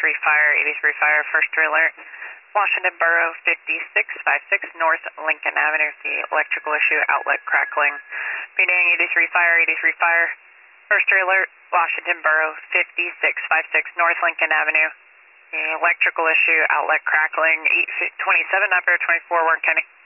Fire, 83 Fire, first alert. Washington Borough 5656 North Lincoln Avenue, the electrical issue, outlet crackling. Meeting 83 Fire, 83 Fire, first alert. Washington Borough 5656 North Lincoln Avenue, the electrical issue, outlet crackling. 27 Upper 24 Warren County.